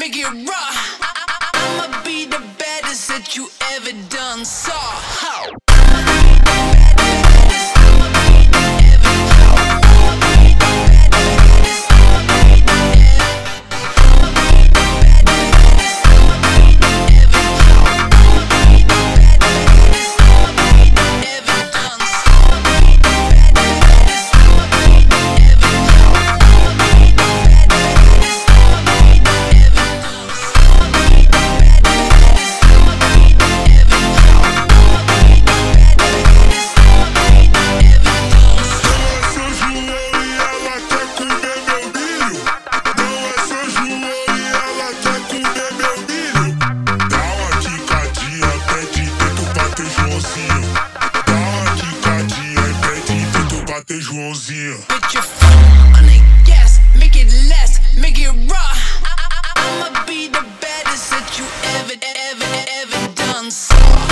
make it raw. I'ma be the baddest that you ever done saw. How? Joãozinho. Put your foot on the gas, make it last, make it raw. I'ma be the baddest that you ever done saw.